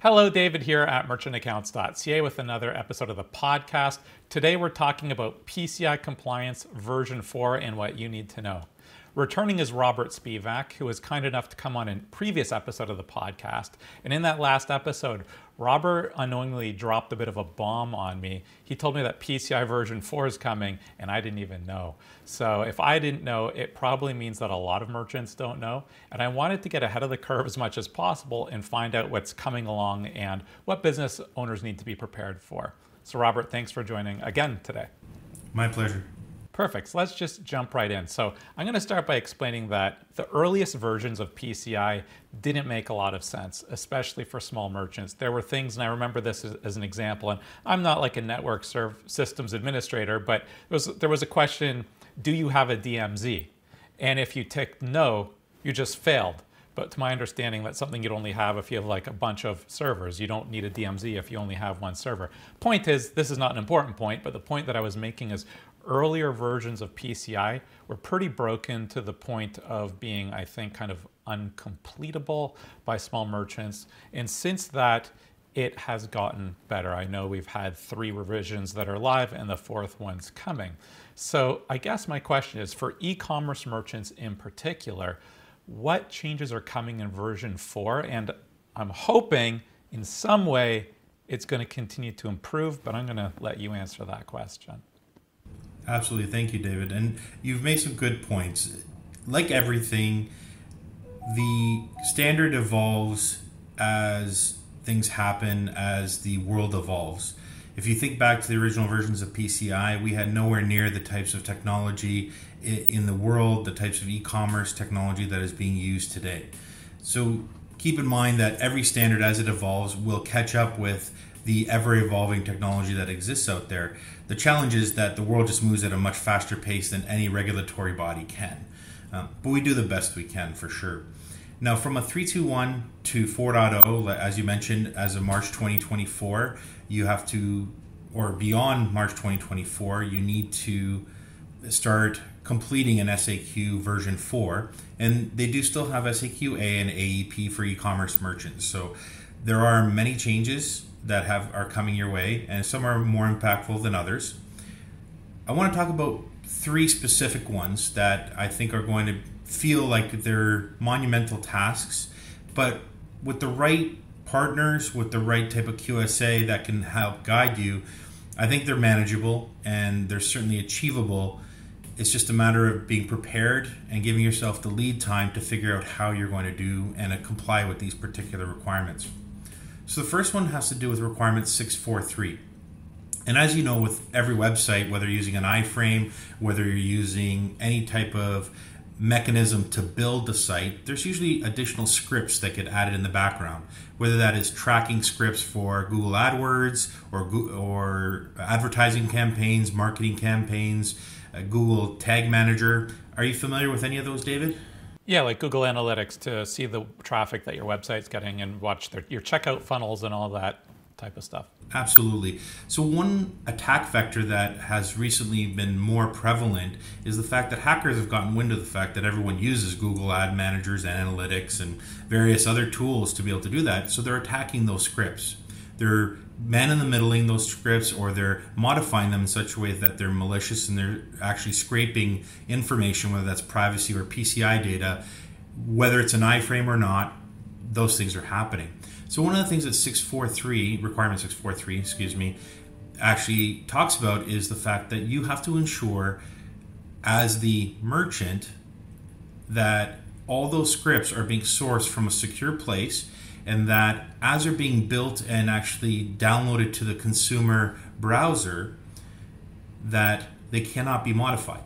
Hello, David here at merchantaccounts.ca with another episode of the podcast. Today we're talking about PCI compliance version 4 and what you need to know. Returning is Robert Spivak, who was kind enough to come on a previous episode of the podcast. And in that last episode, Robert unknowingly dropped a bit of a bomb on me. He told me that PCI version 4 is coming, and I didn't even know. So if I didn't know, it probably means that a lot of merchants don't know. And I wanted to get ahead of the curve as much as possible and find out what's coming along and what business owners need to be prepared for. So Robert, thanks for joining again today. My pleasure. Perfect. So let's just jump right in. So I'm going to start by explaining that the earliest versions of PCI didn't make a lot of sense, especially for small merchants. There were things, and I remember this as an example, and I'm not like a network systems administrator, but there was a question, do you have a DMZ? And if you ticked no, you just failed. But to my understanding, that's something you'd only have if you have like a bunch of servers. You don't need a DMZ if you only have one server. Point is, this is not an important point, but the point that I was making is earlier versions of PCI were pretty broken to the point of being, I think, kind of uncompletable by small merchants. And since that, it has gotten better. I know we've had 3 revisions that are live and the 4th one's coming. So I guess my question is, for e-commerce merchants in particular, what changes are coming in version 4? And I'm hoping in some way it's going to continue to improve, but I'm going to let you answer that question. Absolutely. Thank you, David. And you've made some good points. Like everything, the standard evolves as things happen, as the world evolves. If you think back to the original versions of PCI, we had nowhere near the types of technology in the world, the types of e-commerce technology that is being used today. So keep in mind that every standard as it evolves will catch up with the ever-evolving technology that exists out there. The challenge is that the world just moves at a much faster pace than any regulatory body can. But we do the best we can for sure. Now, from a 3.2.1 to 4.0, as you mentioned, as of March 2024, you have to, or beyond March 2024, you need to start completing an SAQ version 4. And they do still have SAQ A and AEP for e-commerce merchants. So there are many changes that are coming your way, and some are more impactful than others. I want to talk about 3 specific ones that I think are going to feel like they're monumental tasks, but with the right partners, with the right type of QSA that can help guide you, I think they're manageable and they're certainly achievable. It's just a matter of being prepared and giving yourself the lead time to figure out how you're going to do and comply with these particular requirements. So the first one has to do with requirement 643. And as you know, with every website, whether you're using an iframe, whether you're using any type of mechanism to build the site, there's usually additional scripts that get added in the background, whether that is tracking scripts for Google AdWords or advertising campaigns, marketing campaigns, Google Tag Manager. Are you familiar with any of those, David? Yeah, like Google Analytics to see the traffic that your website's getting and watch your checkout funnels and all that type of stuff. Absolutely. So one attack vector that has recently been more prevalent is the fact that hackers have gotten wind of the fact that everyone uses Google Ad Managers and Analytics and various other tools to be able to do that. So they're attacking those scripts. They're man-in-the-middling those scripts, or they're modifying them in such a way that they're malicious and they're actually scraping information, whether that's privacy or PCI data, whether it's an iframe or not, those things are happening. So one of the things that 643, requirement 643, actually talks about is the fact that you have to ensure as the merchant that all those scripts are being sourced from a secure place, and that as they're being built and actually downloaded to the consumer browser, that they cannot be modified.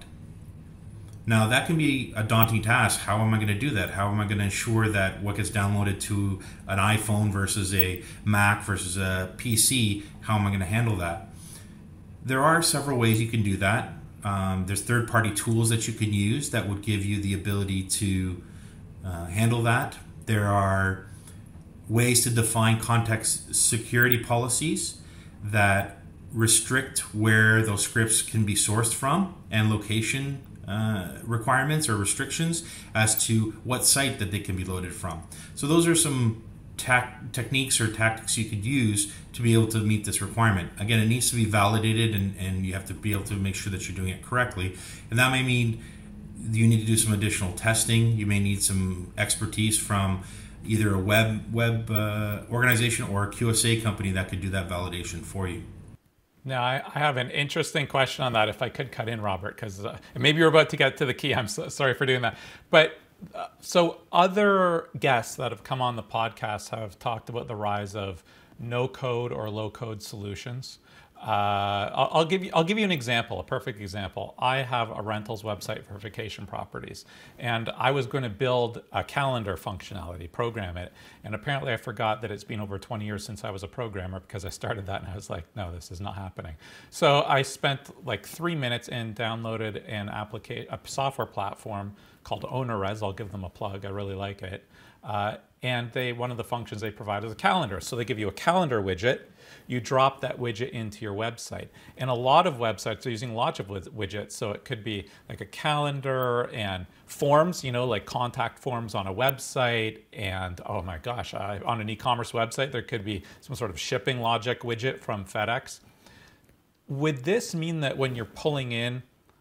Now, that can be a daunting task. How am I going to do that? How am I going to ensure that what gets downloaded to an iPhone versus a Mac versus a PC, how am I going to handle that? There are several ways you can do that. There's third-party tools that you can use that would give you the ability to handle that. There are ways to define context security policies that restrict where those scripts can be sourced from and location requirements or restrictions as to what site that they can be loaded from. So those are some techniques or tactics you could use to be able to meet this requirement. Again, it needs to be validated, and you have to be able to make sure that you're doing it correctly. And that may mean you need to do some additional testing. You may need some expertise from either a web organization or a QSA company that could do that validation for you. Now, I have an interesting question on that, if I could cut in, Robert, because maybe you're about to get to the key. I'm sorry for doing that. But so other guests that have come on the podcast have talked about the rise of no-code or low-code solutions. I'll give you an example, a perfect example. I have a rentals website for vacation properties, and I was going to build a calendar functionality, program it, and apparently I forgot that it's been over 20 years since I was a programmer, because I started that and I was like, no, this is not happening. So I spent like 3 minutes and downloaded a software platform called OwnerRez. I'll give them a plug. I really like it. And one of the functions they provide is a calendar. So they give you a calendar widget. You drop that widget into your website. And a lot of websites are using lots of widgets. So it could be like a calendar and forms, like contact forms on a website. And oh my gosh, on an e-commerce website, there could be some sort of shipping logic widget from FedEx. Would this mean that when you're pulling in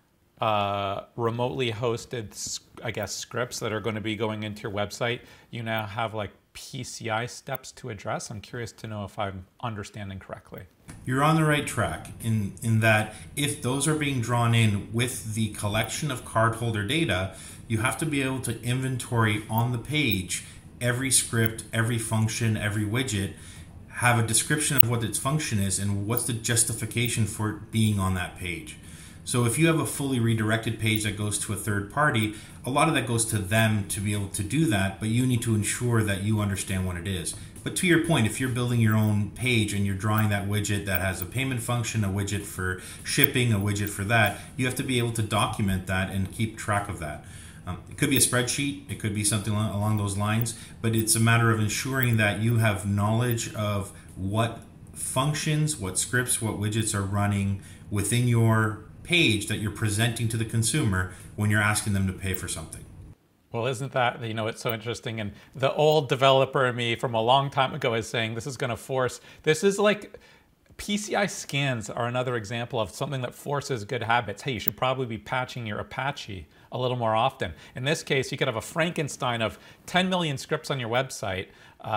remotely hosted, I guess, scripts that are going to be going into your website, you now have like PCI steps to address? I'm curious to know if I'm understanding correctly. You're on the right track in that if those are being drawn in with the collection of cardholder data, you have to be able to inventory on the page every script, every function, every widget, have a description of what its function is and what's the justification for it being on that page. So if you have a fully redirected page that goes to a third party, a lot of that goes to them to be able to do that, but you need to ensure that you understand what it is. But to your point, if you're building your own page and you're drawing that widget that has a payment function, a widget for shipping, a widget for that, you have to be able to document that and keep track of that. It could be a spreadsheet, it could be something along those lines, but it's a matter of ensuring that you have knowledge of what functions, what scripts, what widgets are running within your page that you're presenting to the consumer when you're asking them to pay for something. Well, isn't that, it's so interesting. And the old developer in me from a long time ago is saying this is going to force, this is like, PCI scans are another example of something that forces good habits. Hey, you should probably be patching your Apache a little more often. In this case, you could have a Frankenstein of 10 million scripts on your website.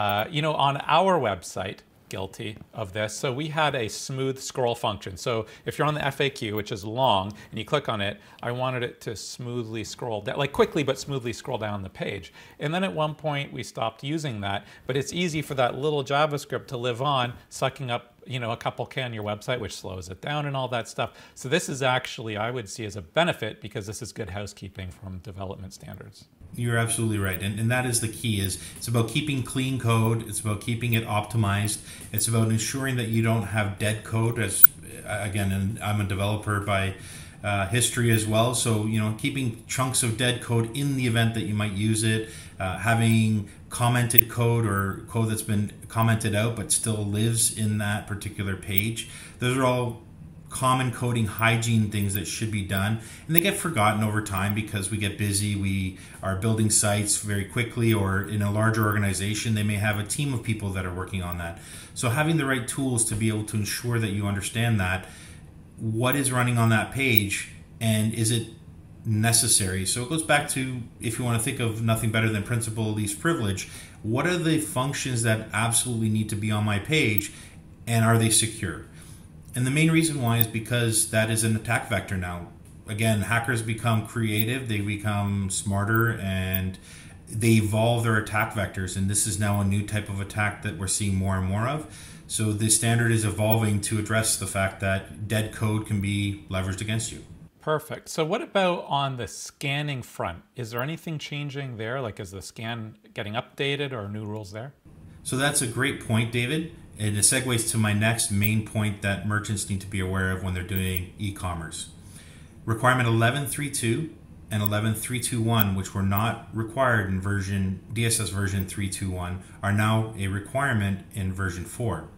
On our website, guilty of this. So we had a smooth scroll function. So if you're on the FAQ, which is long, and you click on it, I wanted it to smoothly scroll down, like quickly but smoothly scroll down the page. And then at one point we stopped using that, but it's easy for that little JavaScript to live on, sucking up a couple K on your website, which slows it down and all that stuff. So this is actually, I would see as a benefit, because this is good housekeeping from development standards. You're absolutely right. And that is the key. It's about keeping clean code. It's about keeping it optimized. It's about ensuring that you don't have dead code. As again, and I'm a developer by history as well. So, keeping chunks of dead code in the event that you might use it, having commented code or code that's been commented out but still lives in that particular page. Those are all common coding hygiene things that should be done, and they get forgotten over time because we get busy. We are building sites very quickly, or in a larger organization they may have a team of people that are working on that. So having the right tools to be able to ensure that you understand that what is running on that page and is it necessary. So it goes back to, if you want to think of nothing better than principle of least privilege, what are the functions that absolutely need to be on my page, and are they secure? And the main reason why is because that is an attack vector now. Again, hackers become creative, they become smarter, and they evolve their attack vectors. And this is now a new type of attack that we're seeing more and more of. So the standard is evolving to address the fact that dead code can be leveraged against you. Perfect. So what about on the scanning front? Is there anything changing there? Like, is the scan getting updated, or new rules there? So that's a great point, David. And it segues to my next main point that merchants need to be aware of when they're doing e-commerce. Requirement 11.3.2 and 11.3.2.1, which were not required in DSS version 3.2.1, are now a requirement in version 4.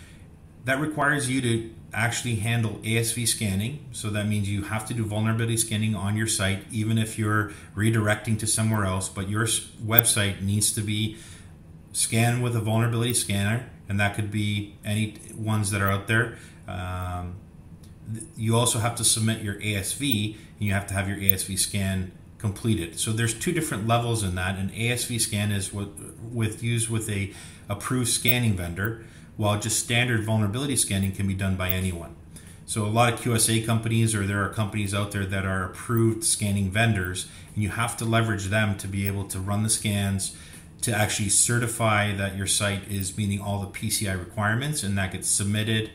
That requires you to actually handle ASV scanning. So that means you have to do vulnerability scanning on your site, even if you're redirecting to somewhere else, but your website needs to be scan with a vulnerability scanner, and that could be any ones that are out there. You also have to submit your ASV, and you have to have your ASV scan completed. So there's two different levels in that. An ASV scan is used with a approved scanning vendor, while just standard vulnerability scanning can be done by anyone. So a lot of QSA companies, or there are companies out there that are approved scanning vendors, and you have to leverage them to be able to run the scans, to actually certify that your site is meeting all the PCI requirements, and that gets submitted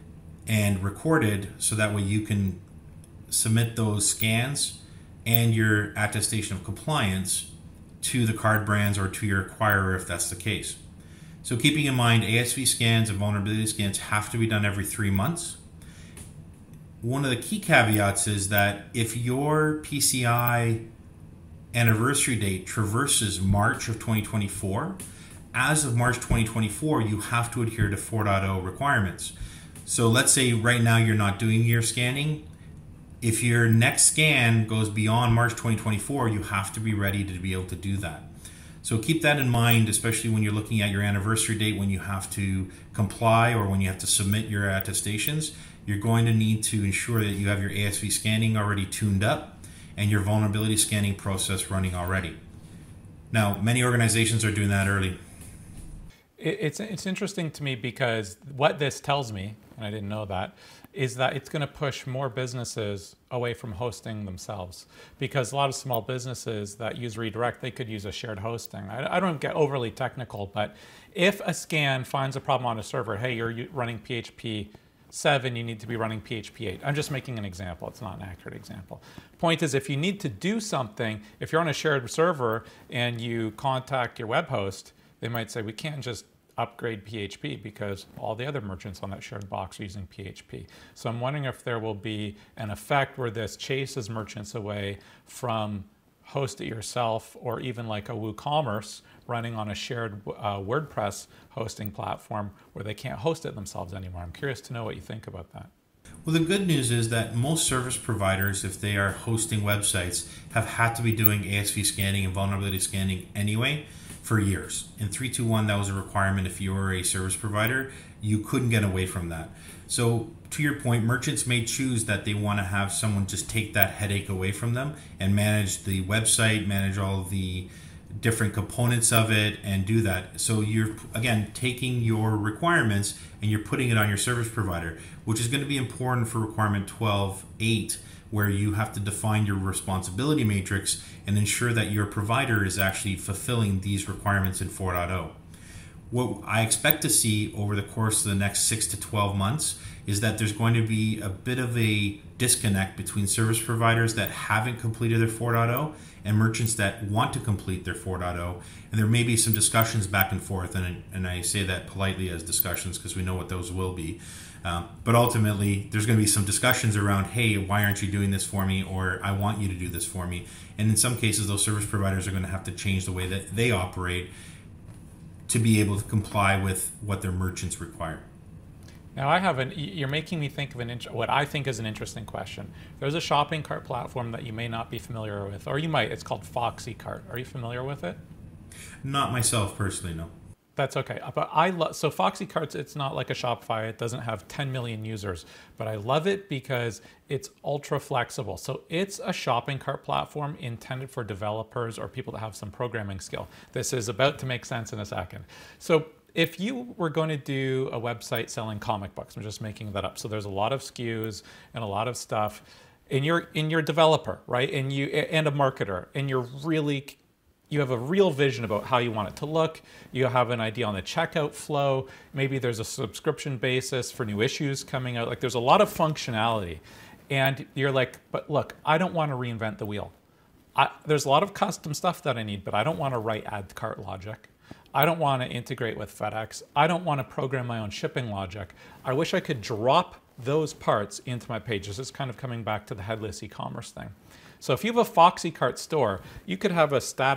and recorded, so that way you can submit those scans and your attestation of compliance to the card brands or to your acquirer if that's the case. So keeping in mind, ASV scans and vulnerability scans have to be done every 3 months. One of the key caveats is that if your PCI anniversary date traverses March of 2024, as of March 2024, you have to adhere to 4.0 requirements. So let's say right now you're not doing your scanning. If your next scan goes beyond March 2024, you have to be ready to be able to do that. So keep that in mind, especially when you're looking at your anniversary date, when you have to comply or when you have to submit your attestations. You're going to need to ensure that you have your ASV scanning already tuned up and your vulnerability scanning process running already. Now, many organizations are doing that early. It's interesting to me because what this tells me, and I didn't know that, is that it's going to push more businesses away from hosting themselves. Because a lot of small businesses that use redirect, they could use a shared hosting. I don't get overly technical, but if a scan finds a problem on a server, hey, you're running PHP 7, you need to be running PHP 8. I'm just making an example. It's not an accurate example. Point is, if you need to do something, if you're on a shared server and you contact your web host, they might say, we can't just upgrade PHP because all the other merchants on that shared box are using PHP. So I'm wondering if there will be an effect where this chases merchants away from host it yourself, or even like a WooCommerce running on a shared WordPress hosting platform where they can't host it themselves anymore. I'm curious to know what you think about that. Well, the good news is that most service providers, if they are hosting websites, have had to be doing ASV scanning and vulnerability scanning anyway for years. In 3.2.1, that was a requirement. If you were a service provider, you couldn't get away from that. So to your point, merchants may choose that they want to have someone just take that headache away from them and manage the website, manage all the different components of it, and do that. So you're, again, taking your requirements and you're putting it on your service provider, which is going to be important for requirement 12.8, where you have to define your responsibility matrix and ensure that your provider is actually fulfilling these requirements in 4.0. What I expect to see over the course of the next 6 to 12 months is that there's going to be a bit of a disconnect between service providers that haven't completed their 4.0 and merchants that want to complete their 4.0. And there may be some discussions back and forth, and I say that politely as discussions because we know what those will be. But ultimately, there's going to be some discussions around, hey, why aren't you doing this for me? Or I want you to do this for me. And in some cases, those service providers are going to have to change the way that they operate to be able to comply with what their merchants require. Now you're making me think of what I think is an interesting question. There's a shopping cart platform that you may not be familiar with, or you might. It's called Foxy Cart. Are you familiar with it? Not myself personally, no. That's okay. But so Foxy Carts, it's not like a Shopify. It doesn't have 10 million users, but I love it because it's ultra flexible. So it's a shopping cart platform intended for developers or people that have some programming skill. This is about to make sense in a second. So if you were going to do a website selling comic books, I'm just making that up. So there's a lot of SKUs and a lot of stuff, and you're a developer, right? And a marketer, and you have a real vision about how you want it to look. You have an idea on the checkout flow. Maybe there's a subscription basis for new issues coming out. Like there's a lot of functionality. And you're like, but look, I don't want to reinvent the wheel. There's a lot of custom stuff that I need, but I don't want to write add to cart logic. I don't want to integrate with FedEx. I don't want to program my own shipping logic. I wish I could drop those parts into my page. This is kind of coming back to the headless e-commerce thing. So if you have a Foxy Cart store, you could have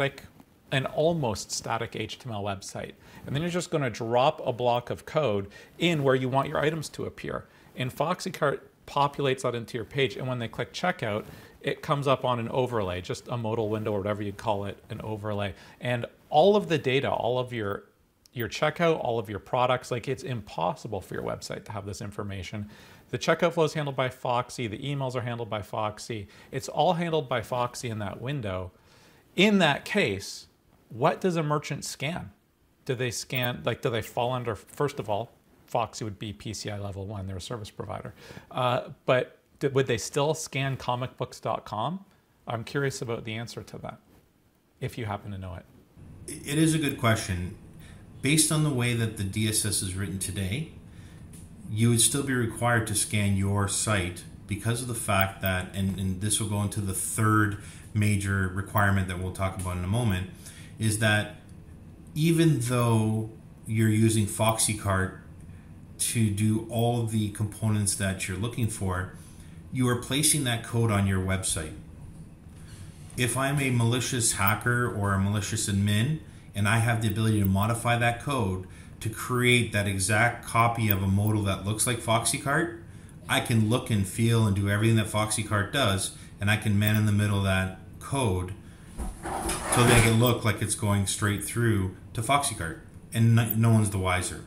an almost static HTML website. And then you're just going to drop a block of code in where you want your items to appear. And Foxy Cart populates that into your page. And when they click checkout, it comes up on an overlay, just a modal window or whatever you call it, an overlay. And all of the data, all of your your checkout, all of your products. Like, it's impossible for your website to have this information. The checkout flow is handled by Foxy. The emails are handled by Foxy. It's all handled by Foxy in that window. In that case, what does a merchant scan? Do they scan, like, do they fall under, first of all, Foxy would be PCI level 1, they're a service provider. But would they still scan comicbooks.com? I'm curious about the answer to that, if you happen to know it. It is a good question. Based on the way that the DSS is written today, you would still be required to scan your site because of the fact that, and this will go into the third major requirement that we'll talk about in a moment, is that even though you're using FoxyCart to do all of the components that you're looking for, you are placing that code on your website. If I'm a malicious hacker or a malicious admin and I have the ability to modify that code to create that exact copy of a modal that looks like FoxyCart, I can look and feel and do everything that FoxyCart does, and I can man in the middle of that code to make it look like it's going straight through to FoxyCart, and no one's the wiser.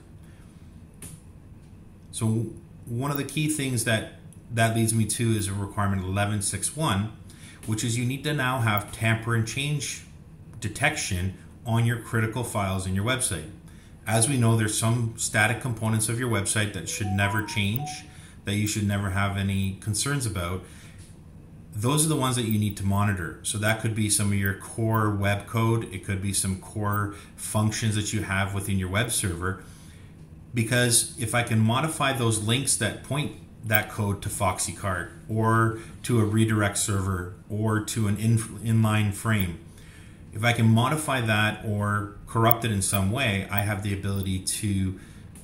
So one of the key things that leads me to is a requirement 11.6.1, which is you need to now have tamper and change detection on your critical files in your website. As we know, there's some static components of your website that should never change, that you should never have any concerns about. Those are the ones that you need to monitor. So that could be some of your core web code. It could be some core functions that you have within your web server. Because if I can modify those links that point that code to FoxyCart or to a redirect server or to an inline frame, if I can modify that or corrupt it in some way, I have the ability to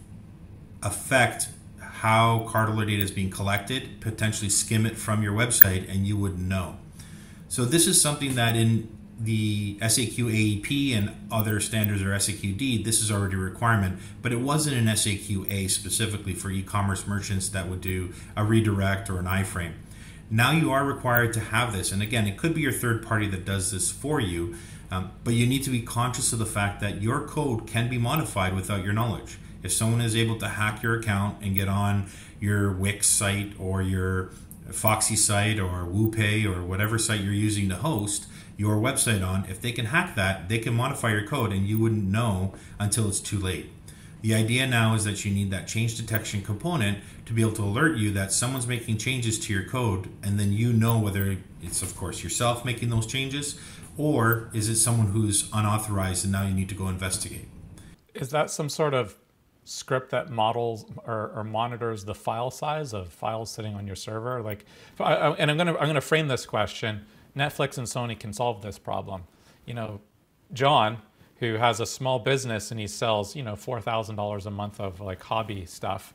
affect how card alert data is being collected, potentially skim it from your website, and you wouldn't know. So this is something that in the SAQ AEP and other standards or SAQD, this is already a requirement, but it wasn't in SAQA specifically for e-commerce merchants that would do a redirect or an iframe. Now you are required to have this, and again, it could be your third party that does this for you, but you need to be conscious of the fact that your code can be modified without your knowledge. If someone is able to hack your account and get on your Wix site or your Foxy site or WooPay or whatever site you're using to host your website on, if they can hack that, they can modify your code and you wouldn't know until it's too late. The idea now is that you need that change detection component to be able to alert you that someone's making changes to your code, and then you know whether it's, of course, yourself making those changes or is it someone who's unauthorized and now you need to go investigate. Is that some sort of script that models or monitors the file size of files sitting on your server? Like, and I'm gonna frame this question. Netflix and Sony can solve this problem. You know, John, who has a small business and he sells, $4,000 a month of like hobby stuff.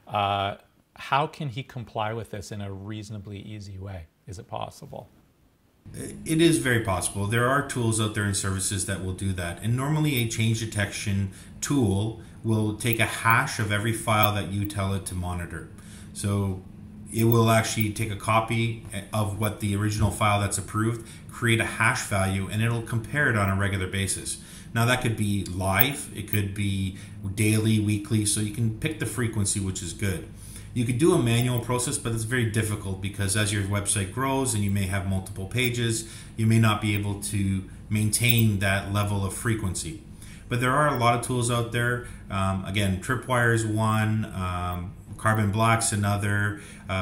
How can he comply with this in a reasonably easy way? Is it possible? It is very possible. There are tools out there and services that will do that. And normally a change detection tool will take a hash of every file that you tell it to monitor. So it will actually take a copy of what the original file that's approved, create a hash value, and it'll compare it on a regular basis. Now that could be live, it could be daily, weekly, so you can pick the frequency, which is good. You could do a manual process, but it's very difficult because as your website grows and you may have multiple pages, you may not be able to maintain that level of frequency. But there are a lot of tools out there. Again, Tripwire is one, Carbon Black's another,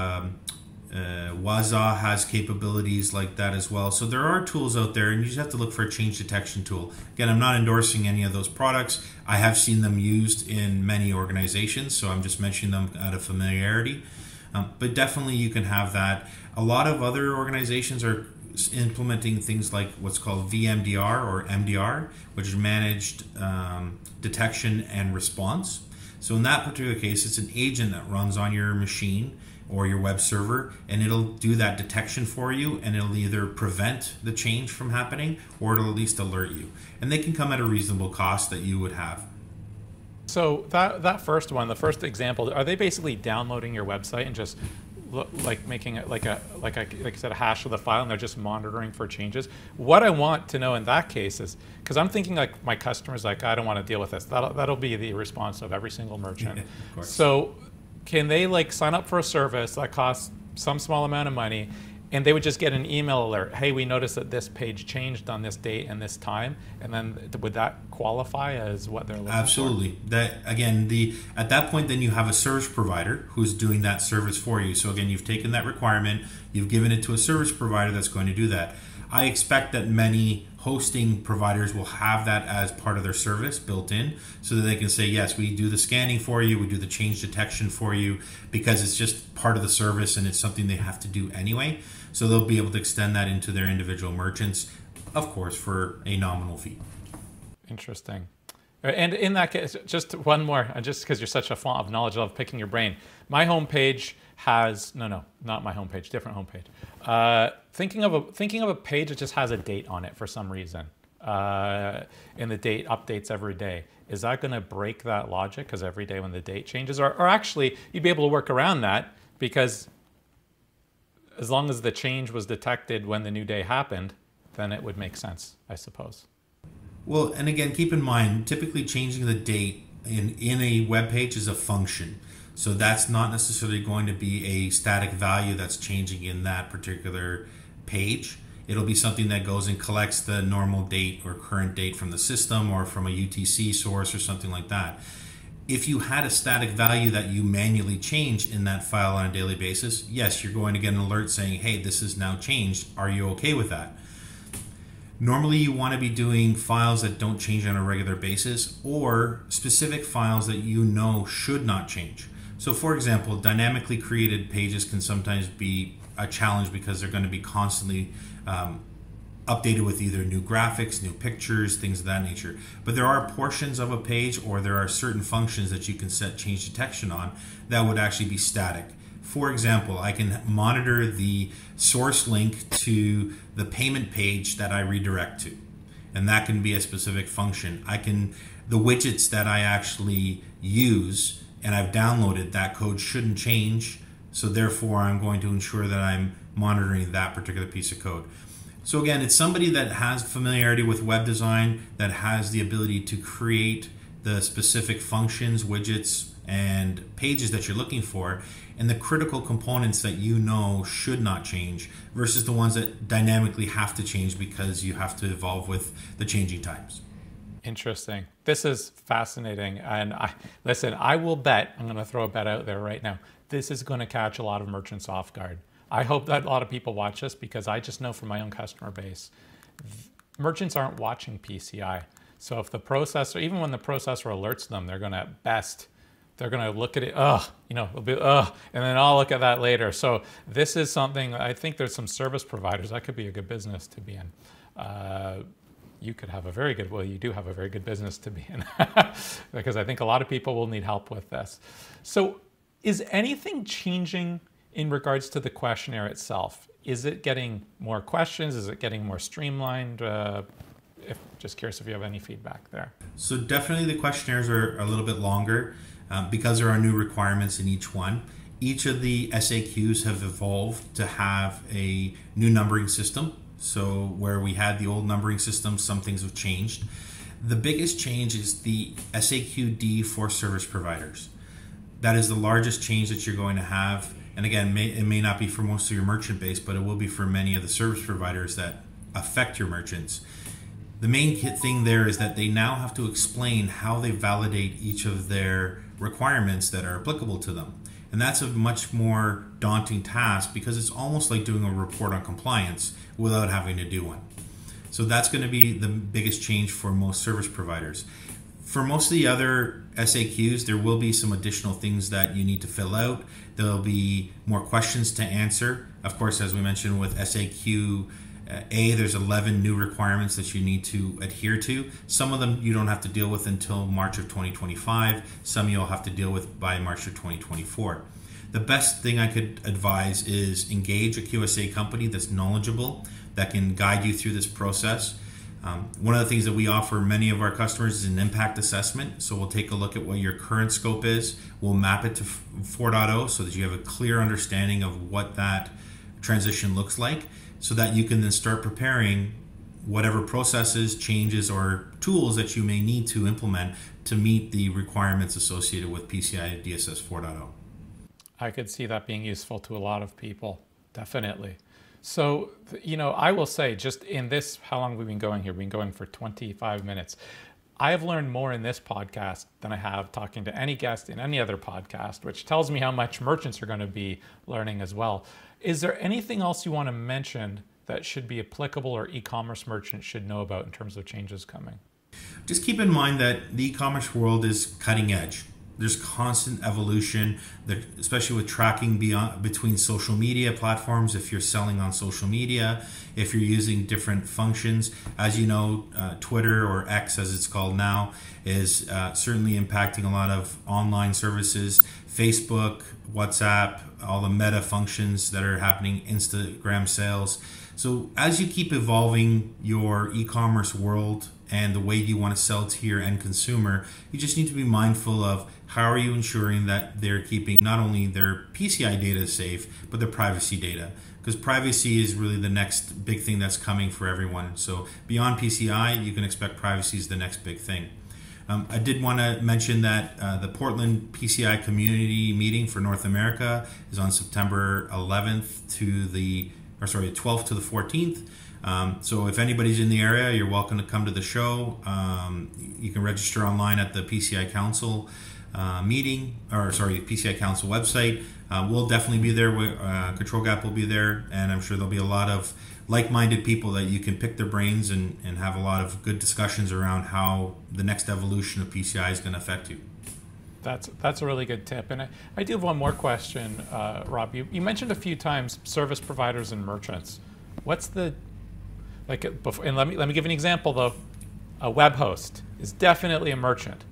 Waza has capabilities like that as well. So there are tools out there, and you just have to look for a change detection tool. Again, I'm not endorsing any of those products. I have seen them used in many organizations, so I'm just mentioning them out of familiarity. But definitely you can have that. A lot of other organizations are implementing things like what's called VMDR or MDR, which is managed detection and response. So in that particular case, it's an agent that runs on your machine or your web server, and it'll do that detection for you, and it'll either prevent the change from happening or it'll at least alert you. And they can come at a reasonable cost that you would have. So that first one, the first example, are they basically downloading your website and just like making it like I said, a hash of the file, and they're just monitoring for changes. What I want to know in that case is, because I'm thinking like my customers, like, I don't want to deal with this. That'll be the response of every single merchant. Of course. So can they like sign up for a service that costs some small amount of money, and they would just get an email alert, hey, we noticed that this page changed on this date and this time, and then would that qualify as what they're looking for? Absolutely. That again, at that point, then you have a service provider who's doing that service for you. So again, you've taken that requirement, you've given it to a service provider that's going to do that. I expect that many hosting providers will have that as part of their service built in, so that they can say, yes, we do the scanning for you, we do the change detection for you, because it's just part of the service and it's something they have to do anyway. So they'll be able to extend that into their individual merchants, of course, for a nominal fee. Interesting. And in that case, just one more, just because you're such a font of knowledge, I love picking your brain. My homepage has, no, not my homepage, different homepage. Thinking of a page that just has a date on it for some reason, and the date updates every day. Is that going to break that logic? Because every day when the date changes, or actually you'd be able to work around that, because as long as the change was detected when the new day happened, then it would make sense, I suppose. Well, and again, keep in mind, typically changing the date in a web page is a function. So that's not necessarily going to be a static value that's changing in that particular page. It'll be something that goes and collects the normal date or current date from the system or from a UTC source or something like that. If you had a static value that you manually change in that file on a daily basis, yes, you're going to get an alert saying, hey, this is now changed. Are you okay with that? Normally, you want to be doing files that don't change on a regular basis, or specific files that you know should not change. So for example, dynamically created pages can sometimes be a challenge because they're going to be constantly updated with either new graphics, new pictures, things of that nature. But there are portions of a page, or there are certain functions that you can set change detection on that would actually be static. For example, I can monitor the source link to the payment page that I redirect to, and that can be a specific function. The widgets that I actually use and I've downloaded, that code shouldn't change, so therefore I'm going to ensure that I'm monitoring that particular piece of code. So again, it's somebody that has familiarity with web design, that has the ability to create the specific functions, widgets, and pages that you're looking for, and the critical components that you know should not change versus the ones that dynamically have to change because you have to evolve with the changing times. Interesting. This is fascinating. And I will bet, I'm going to throw a bet out there right now, this is going to catch a lot of merchants off guard. I hope that a lot of people watch this, because I just know from my own customer base, merchants aren't watching PCI. So if the processor, even when the processor alerts them, they're going to look at it, it'll be, and then I'll look at that later. So this is something, I think there's some service providers, that could be a good business to be in. You could have you do have a very good business to be in, because I think a lot of people will need help with this. So is anything changing in regards to the questionnaire itself? Is it getting more questions? Is it getting more streamlined? Just curious if you have any feedback there. So definitely the questionnaires are a little bit longer because there are new requirements in each one. Each of the SAQs have evolved to have a new numbering system. So where we had the old numbering system, some things have changed. The biggest change is the SAQD for service providers. That is the largest change that you're going to have. And again, it may not be for most of your merchant base, but it will be for many of the service providers that affect your merchants. The main thing there is that they now have to explain how they validate each of their requirements that are applicable to them. And that's a much more daunting task, because it's almost like doing a report on compliance without having to do one. So that's going to be the biggest change for most service providers. For most of the other SAQs, there will be some additional things that you need to fill out. There'll be more questions to answer. Of course, as we mentioned with SAQ A, there's 11 new requirements that you need to adhere to. Some of them you don't have to deal with until March of 2025. Some you'll have to deal with by March of 2024. The best thing I could advise is engage a QSA company that's knowledgeable, that can guide you through this process. One of the things that we offer many of our customers is an impact assessment. So we'll take a look at what your current scope is. We'll map it to 4.0 so that you have a clear understanding of what that transition looks like, so that you can then start preparing whatever processes, changes, or tools that you may need to implement to meet the requirements associated with PCI DSS 4.0. I could see that being useful to a lot of people, definitely. So, I will say, just in this, how long have we been going here? We've been going for 25 minutes. I have learned more in this podcast than I have talking to any guest in any other podcast, which tells me how much merchants are going to be learning as well. Is there anything else you want to mention that should be applicable or e-commerce merchants should know about in terms of changes coming? Just keep in mind that the e-commerce world is cutting edge. There's constant evolution, especially with tracking between social media platforms. If you're selling on social media, if you're using different functions, as you know, Twitter, or X as it's called now, is certainly impacting a lot of online services. Facebook, WhatsApp, all the meta functions that are happening, Instagram sales. So as you keep evolving your e-commerce world and the way you want to sell to your end consumer, you just need to be mindful of how are you ensuring that they're keeping not only their PCI data safe, but their privacy data. Because privacy is really the next big thing that's coming for everyone. So beyond PCI, you can expect privacy is the next big thing. I did want to mention that the Portland PCI community meeting for North America is on September 11th to the 12th to the 14th. So if anybody's in the area, you're welcome to come to the show. You can register online at the PCI Council PCI Council website. We'll definitely be there. Control Gap will be there, and I'm sure there'll be a lot of like-minded people that you can pick their brains and have a lot of good discussions around how the next evolution of PCI is going to affect you. That's a really good tip. And I do have one more question, Rob. You mentioned a few times service providers and merchants. What's the, and let me give an example though. A web host is definitely a merchant.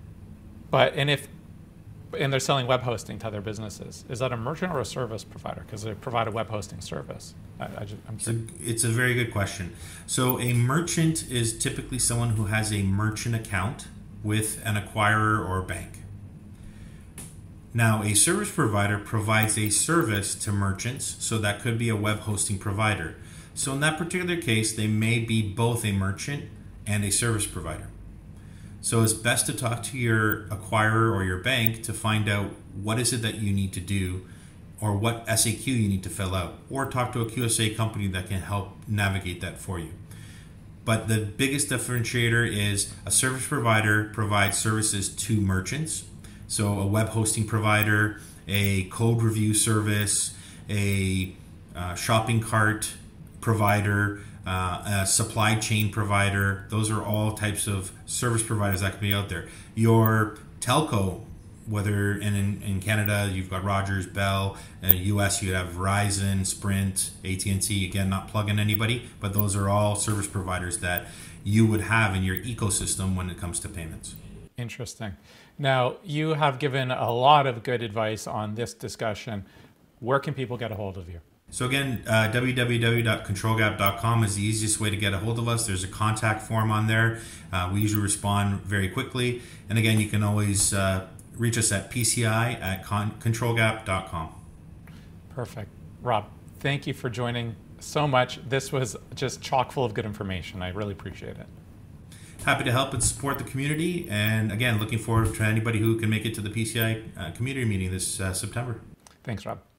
And they're selling web hosting to other businesses. Is that a merchant or a service provider? Because they provide a web hosting service. It's a very good question. So a merchant is typically someone who has a merchant account with an acquirer or bank. Now, a service provider provides a service to merchants, so that could be a web hosting provider. So in that particular case, they may be both a merchant and a service provider. So it's best to talk to your acquirer or your bank to find out what is it that you need to do or what SAQ you need to fill out, or talk to a QSA company that can help navigate that for you. But the biggest differentiator is a service provider provides services to merchants. So a web hosting provider, a code review service, a shopping cart provider, a supply chain provider. Those are all types of service providers that can be out there. Your telco, whether in Canada you've got Rogers, Bell, in the US you have Verizon, Sprint, AT&T. Again, not plugging anybody, but those are all service providers that you would have in your ecosystem when it comes to payments. Interesting. Now, you have given a lot of good advice on this discussion. Where can people get a hold of you? So again, www.controlgap.com is the easiest way to get a hold of us. There's a contact form on there. We usually respond very quickly. And again, you can always reach us at pci@controlgap.com. Perfect. Rob, thank you for joining so much. This was just chock full of good information. I really appreciate it. Happy to help and support the community. And again, looking forward to anybody who can make it to the PCI community meeting this September. Thanks, Rob.